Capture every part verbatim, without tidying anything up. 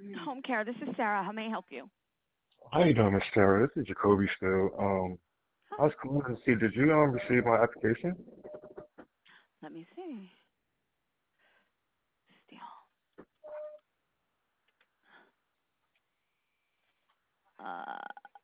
Home care. This is Sarah. How may I help you? How you doing, Miss Sarah? This is Jacoby still. Um, I Hi. was calling to see, did you um receive my application? Let me see. Steal. Uh,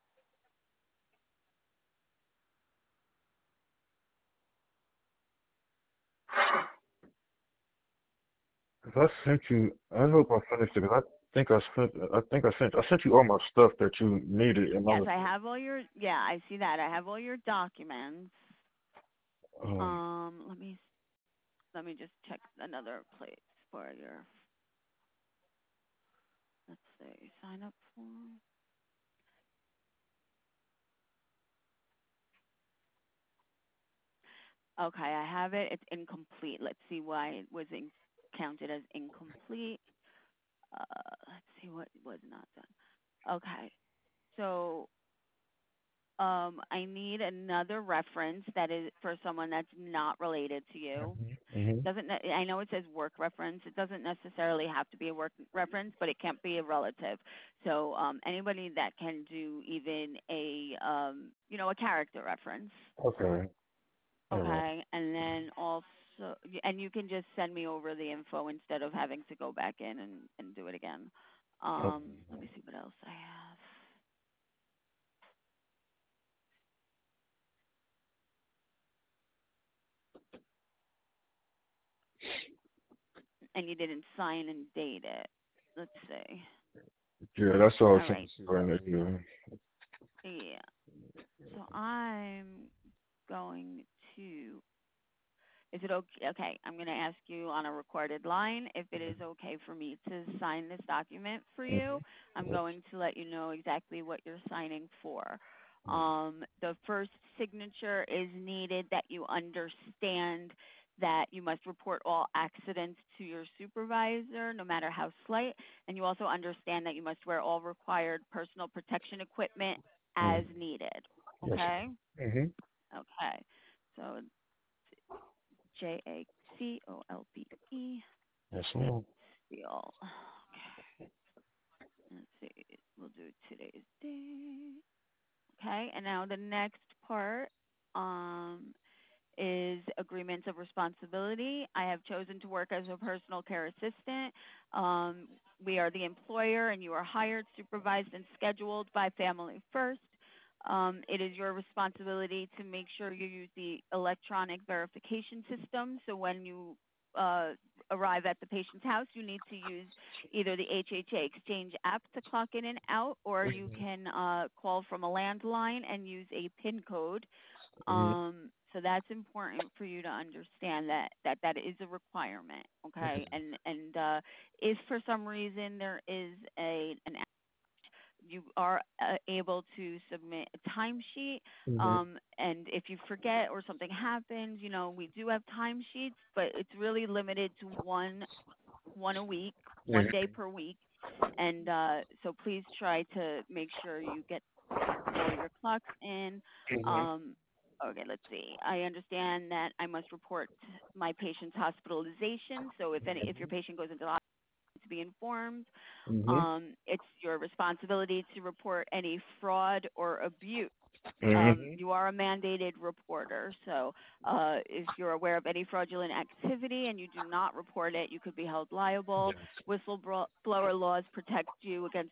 'Cause I sent you. I hope I finished it. 'Cause I think I sent. I think I sent. I sent you all my stuff that you needed, and I yes, was. I have all your. Yeah, I see that. I have all your documents. Um, Um, let me let me just check another place for your. Let's see. Sign up form. Okay, I have it. It's incomplete. Let's see why it was in, counted as incomplete. Uh, let's see what was not done. Okay, so um, I need another reference that is for someone that's not related to you. hmm Doesn't ne- I know it says work reference. It doesn't necessarily have to be a work reference, but it can't be a relative. So um, anybody that can do even a um, you know a character reference. Okay. All right. Okay, and then also, and you can just send me over the info instead of having to go back in and, and do it again. Okay. Um, let me see what else I have. And you didn't sign and date it. Let's see. Yeah, that's all I was All trying to right. see right now. Yeah. So I'm going to. Is it okay? Okay, I'm going to ask you on a recorded line if it is okay for me to sign this document for Yeah. you. I'm hmm going to let you know exactly what you're signing for. Yeah. Um, the first signature is needed that you understand that you must report all accidents to your supervisor, no matter how slight, and you also understand that you must wear all required personal protection equipment Mm. as needed. Yes. Okay? Mm-hmm. Okay. So J A C O L B E. Yes, ma'am. Seal. Okay. Let's see. We'll do today's date. Okay. And now the next part um, is agreements of responsibility. I have chosen to work as a personal care assistant. Um, we are the employer, and you are hired, supervised, and scheduled by Family First. Um, it is your responsibility to make sure you use the electronic verification system. So when you uh, arrive at the patient's house, you need to use either the H H A Exchange app to clock in and out, or you can uh, call from a landline and use a PIN code. Mm-hmm. Um, so that's important for you to understand that that that is a requirement, okay? And and uh, if for some reason there is a an you are uh, able to submit a timesheet. Mm-hmm. Um, and if you forget or something happens, you know, we do have timesheets, but it's really limited to one one a week, one day per week. And uh, so please try to make sure you get all your clocks in. Mm-hmm. Um, okay, let's see. I understand that I must report my patient's hospitalization. So if any, if your patient goes into the hospital, to be informed. Mm-hmm. Um, it's your responsibility to report any fraud or abuse. Um, Mm-hmm. you are a mandated reporter, so uh, if you're aware of any fraudulent activity and you do not report it, you could be held liable. Yes. Whistleblower laws protect you against.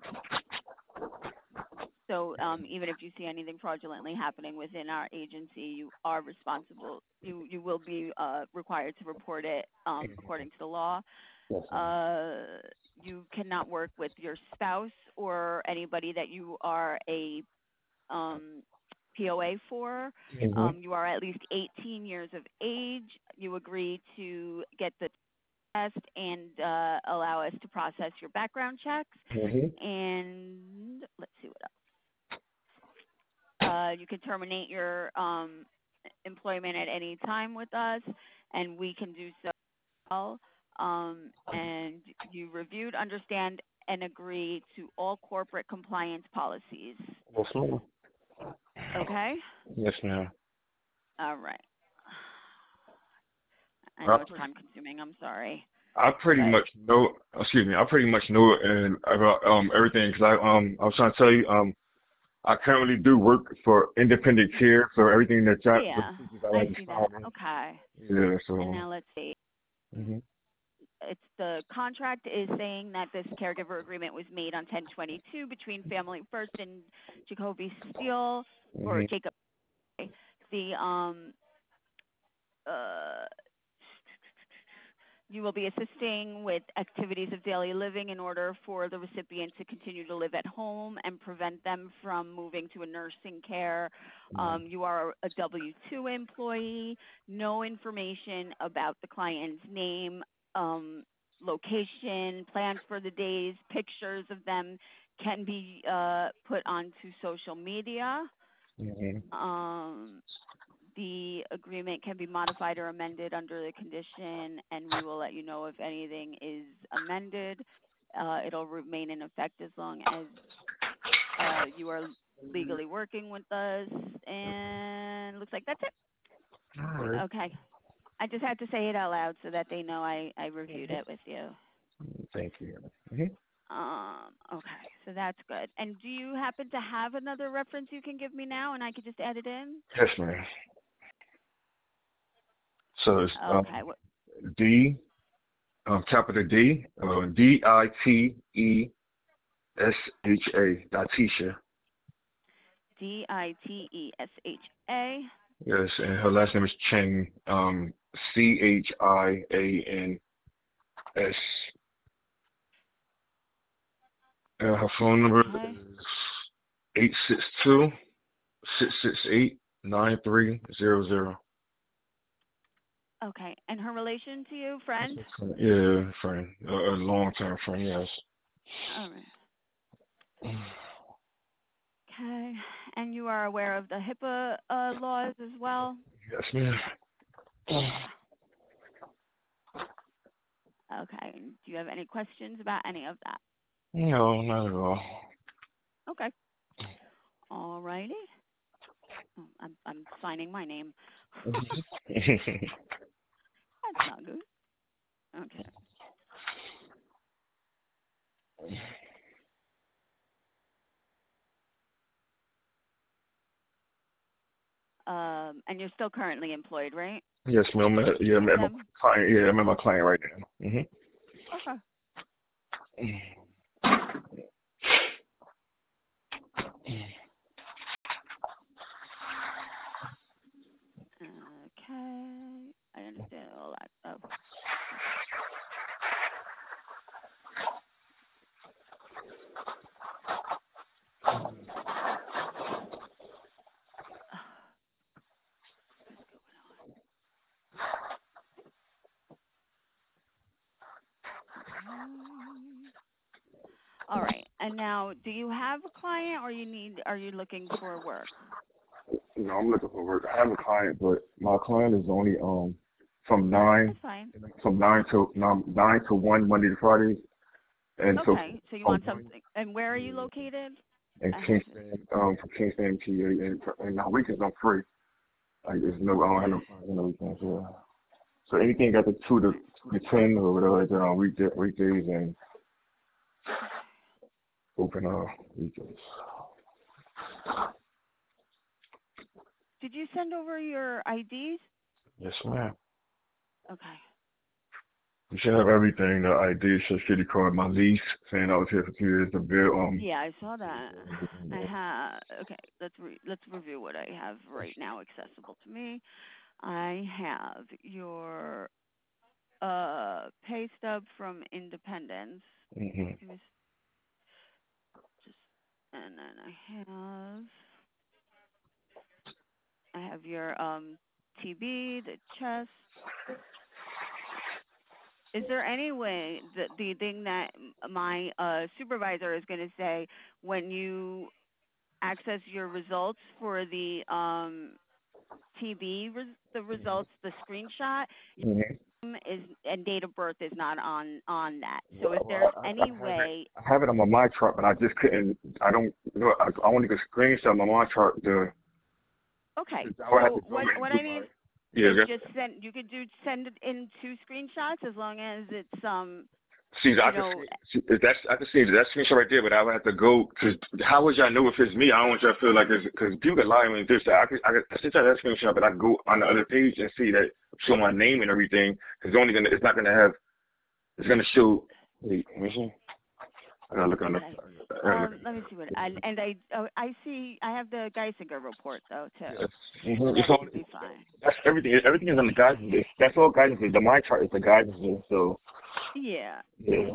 So um, even if you see anything fraudulently happening within our agency, you are responsible. You you will be uh, required to report it um, according to the law. Yes, ma'am. Uh, you cannot work with your spouse or anybody that you are a um, P O A for. Mm-hmm. Um, you are at least eighteen years of age. You agree to get the test and uh, allow us to process your background checks. Mm-hmm. And let's see what else. Uh, you can terminate your um, employment at any time with us, and we can do so. Well. Um, and you reviewed, understand, and agree to all corporate compliance policies. Yes, ma'am. Okay? Yes, ma'am. All right. I I know it's appreciate time consuming. I'm sorry. I pretty But much know. Excuse me. I pretty much know and about um everything because I um I was trying to tell you um I currently do work for independent care, so everything that oh y'all the yeah, procedures I I like to see that. follow. Okay. Yeah. And So. now let's see. Mhm. It's the contract is saying that this caregiver agreement was made on ten twenty-two between Family First and Jacoby Steele or Mhm. Jacob. The um uh you will be assisting with activities of daily living in order for the recipient to continue to live at home and prevent them from moving to a nursing care. Mhm. Um, you are a W two employee. No information about the client's name, um, location, plans for the days, pictures of them can be uh, put onto social media. Mhm. Um, the agreement can be modified or amended under the condition, and we will let you know if anything is amended. Uh, it'll remain in effect as long as uh, you are legally working with us. And looks like that's it. All right. Okay. I just had to say it out loud so that they know I, I reviewed it with you. Thank you. Mhm. Um, okay, so that's good. And do you happen to have another reference you can give me now, and I could just add it in? Yes, ma'am. So it's Okay. um What? D um capital D uh, D I T E S H A Datisha. D I T E S H A. Yes, and her last name is Chang. Um, C H I A N S. And her phone number Okay. is eight six two six six eight nine three zero zero. Okay. And her relation to you, friend? Yeah, friend, a, a long term friend. Yes. All right. Okay. And you are aware of the HIPAA uh, laws as well? Yes, ma'am. Okay. Okay. Do you have any questions about any of that? No, not at all. Okay. All righty. Oh, I'm I'm signing my name. That's not good. Okay. Um, and you're still currently employed, right? Yes, ma'am. Uh, Yeah, I'm With at my them? client. Yeah, I'm at my client right now. Mhm. Okay. Okay. I understand all that. Oh, okay. What's going on? Okay. All right. And now, do you have a client, or you need? Are you looking for work? You know, I'm looking for work. I have a client, but my client is only um from nine That's fine. from nine to nine, nine to one Monday to Friday, and so Okay. So you from want one something? And where are you located? in I have it. Kingston, um, from Kingston to and and on weekends I'm free. Like there's no, I don't have no plans on the weekends. Yeah. So anything got the two to two to ten or whatever like that on weekday, weekdays and open uh weekends. Did you send over your I Ds? Yes, ma'am. Okay. You should have everything, the I D, social security card, my lease, saying I was here for two years, the bill, um, Yeah, I saw that. everything I there. have. Okay, let's re- let's review what I have right now accessible to me. I have your uh pay stub from Independence. Mm-hmm. Let me s- just and then I have I have your um T B, the chest. Is there any way the the thing that m- my uh supervisor is going to say when you access your results for the um T B res- the results, the screenshot Mm-hmm. um, is and date of birth is not on on that. So if Well, there's I, any I have it, way, I have it on my my chart, but I just couldn't, I don't, you know, I, I want to get screenshot my my chart, the, okay. the, I would have to So go what in and what do I need my, Yeah, It's that's, just send. You could do send it in two screenshots as long as it's um, see, I you can know, see, see if that's I can see that screenshot right there, but I would have to go because how would y'all know if it's me? I don't want y'all to feel like it's because people can lie when this. I could I could I send y'all that screenshot, but I go on the other page and see that show my name and everything. It's only gonna it's not gonna have it's gonna show. Wait, let me see. I gotta look on the. okay. I gotta look Um, on let me see what and and I oh, I see I have the Geisinger report though too, the. Yes. so Mm-hmm. It's that all, should be fine. that's everything. Everything is on the guidance list. That's all guidance is. The my chart is the guidance list. So Yeah. yeah.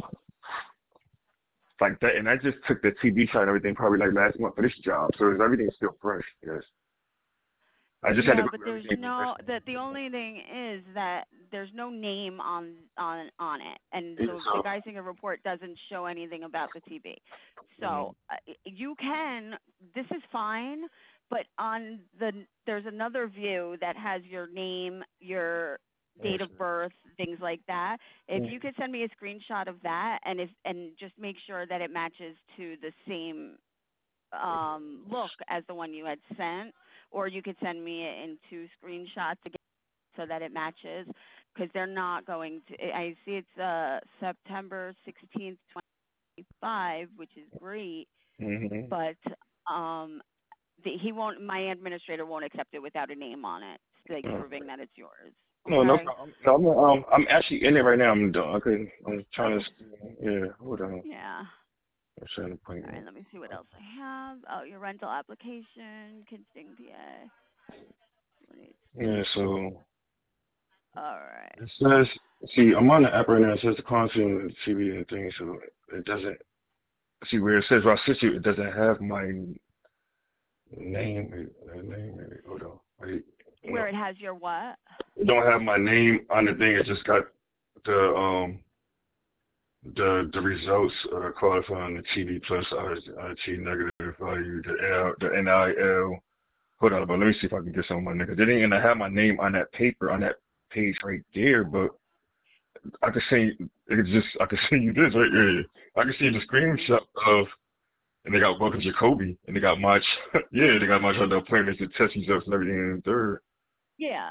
Like that, and I just took the T V shot and everything probably like last month for this job, so everything's still fresh. Yes, I just had to Yeah, go but through there's everything no professionally. the the only thing is that there's no name on on on it, and Yeah, so the so, Geisinger report doesn't show anything about the T V. mm, So uh, you can. This is fine, but on the there's another view that has your name, your yes, date of birth, things like that. If mm, you could send me a screenshot of that, and if and just make sure that it matches to the same um, look as the one you had sent, or you could send me it in two screenshots again so that it matches, because they're not going to. I see it's uh, September sixteenth, twenty-five, which is great, mm-hmm. but um, the, he won't. My administrator won't accept it without a name on it, like Mm. proving that it's yours. No, no Okay. problem. No, I'm, um, I'm actually in it right now. I'm done. Okay, I'm trying to. Yeah, hold on. Yeah. I'm setting an All right. appointment. Let me see what else I have. Oh, your rental application, Kinston, P A. Yeah, so All right. it says. See, I'm on the app right now. It says the content and the T V and things, so it doesn't. See where it says Ross City, it doesn't have my name. Wait, uh, name. Wait, hold on. Wait, no, Where it has your what? it don't have my name on the thing. It just got the um the the results uh, qualifying the T V plus I T negative value, the L, the N I L. Hold on, but let me see if I can get some of my niggas. They didn't even have my name on that paper on that page right there, but I can see it's just I can see you this right here. I can see the Mhm. screenshot of and they got welcome Jacoby and they got much yeah they got much other appointments and test results and everything in the third. Yeah.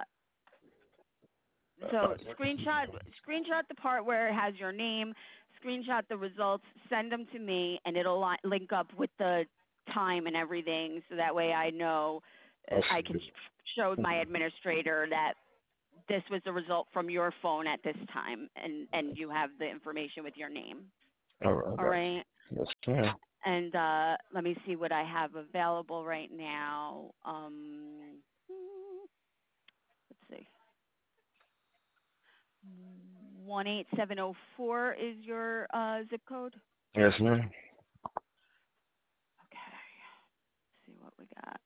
Uh, So screenshot screenshot the part where it has your name, screenshot the results, send them to me, and it'll li- link up with the time and everything, so that way I know uh, I I see can it. sh- show my administrator that this was the result from your phone at this time, and and you have the information with your name. All right, I All got right. you. Yes, ma'am. And uh, let me see what I have available right now. Um, let's see. One eight seven zero four is your uh, zip code. Yes, ma'am. Okay. Let's see what we got.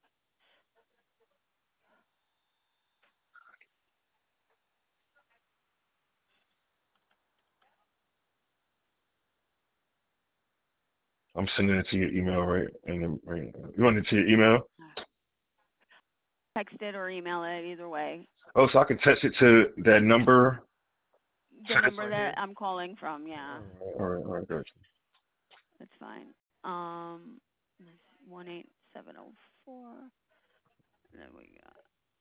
I'm sending it to your email right and then right. You want it to your email? Text it or email it, either way. Oh, so I can text it to that number. The Text number right that here. I'm calling from, yeah, All right, all right, got that's fine. Um, one eight seven zero four. And then we got.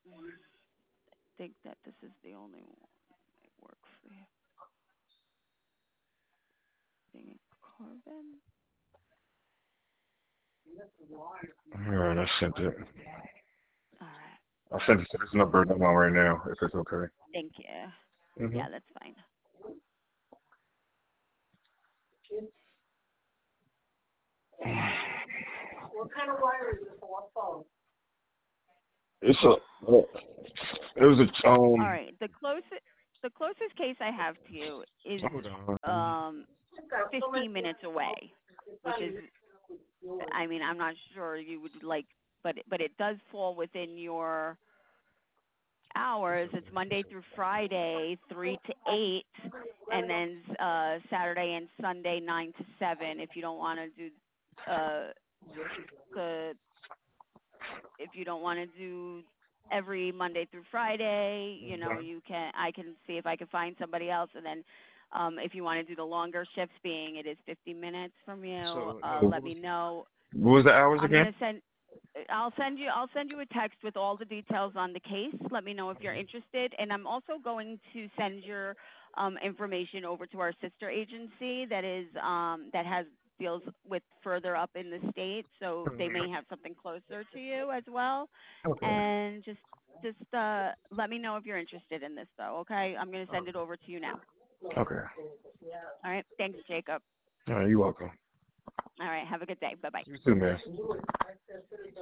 I think that this is the only one that works for you. Being Corbin. you. All right, I sent it. All right. I sent it to this number I'm on right now, if it's okay. Thank you. Mm-hmm. Yeah, that's fine. What kind of wire is it for what phone? It's a. It was a All um. right. The closest the closest case I have to you is Hold on. um fifteen minutes away, which is, I mean, I'm not sure you would like, but but it does fall within your hours. It's Monday through Friday, three to eight, and then uh Saturday and Sunday, nine to seven. If you don't want to do uh the if you don't want to do every Monday through Friday, you know, you can I can see if I can find somebody else, and then um if you want to do the longer shifts, being it is fifty minutes from you, So uh no, let what was me know. what was the hours I'm again? going to send I'll send you I'll send you a text with all the details on the case. Let me know if you're interested, and I'm also going to send your um, information over to our sister agency that is um, that has deals with further up in the state, so they may have something closer to you as well. Okay. And just just uh, let me know if you're interested in this, though. Okay, I'm going to send it over to you now. Okay. All right, thanks, Jacob. All right, you're welcome. All right, have a good day. Bye bye. You too, man.